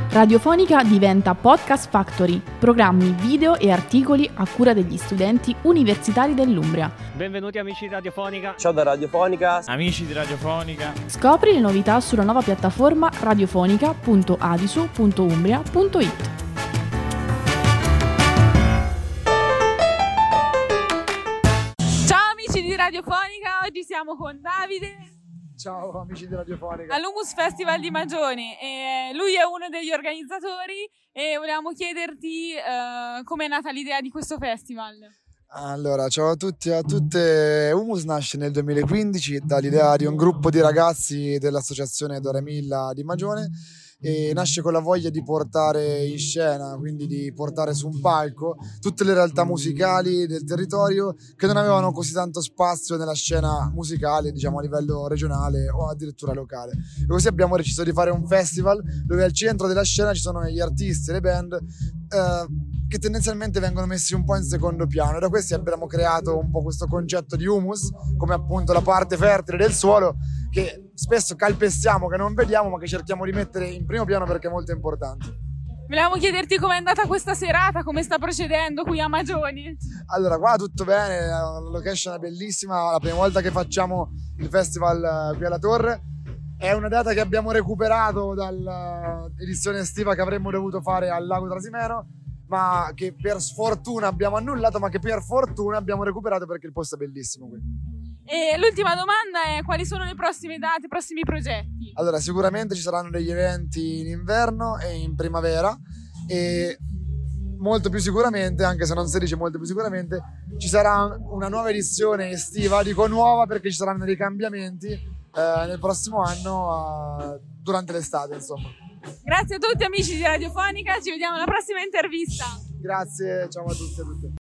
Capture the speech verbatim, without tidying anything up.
Radiofonica diventa Podcast Factory, programmi, video e articoli a cura degli studenti universitari dell'Umbria. Benvenuti amici di Radiofonica. Ciao da Radiofonica. Amici di Radiofonica. Scopri le novità sulla nuova piattaforma radiofonica punto adisu punto umbria punto it. Ciao amici di Radiofonica, oggi siamo con Davide. Ciao amici di Radiofonica. All'Humus Festival di Magione. E lui è uno degli organizzatori e volevamo chiederti uh, come è nata l'idea di questo festival. Allora, ciao a tutti e a tutte. Humus nasce nel duemilaquindici dall'idea di un gruppo di ragazzi dell'associazione Dora Milla di Magione e nasce con la voglia di portare in scena, quindi di portare su un palco tutte le realtà musicali del territorio che non avevano così tanto spazio nella scena musicale, diciamo a livello regionale o addirittura locale. E così abbiamo deciso di fare un festival dove al centro della scena ci sono gli artisti e le band eh, che tendenzialmente vengono messi un po' in secondo piano, e da questi abbiamo creato un po' questo concetto di humus come appunto la parte fertile del suolo che spesso calpestiamo, che non vediamo, ma che cerchiamo di mettere in primo piano perché è molto importante. Volevamo chiederti com'è andata questa serata, come sta procedendo qui a Magioni. Allora, qua tutto bene, la location è bellissima, la prima volta che facciamo il festival qui alla Torre. È una data che abbiamo recuperato dall'edizione estiva che avremmo dovuto fare al Lago Trasimeno, ma che per sfortuna abbiamo annullato, ma che per fortuna abbiamo recuperato perché il posto è bellissimo qui. E l'ultima domanda è: quali sono le prossime date, i prossimi progetti? Allora, sicuramente ci saranno degli eventi in inverno e in primavera, e molto più sicuramente, anche se non si dice molto più sicuramente, ci sarà una nuova edizione estiva. Dico nuova perché ci saranno dei cambiamenti eh, nel prossimo anno, eh, durante l'estate, insomma. Grazie a tutti amici di Radiofonica, ci vediamo alla prossima intervista. Grazie, ciao a tutti e a tutte.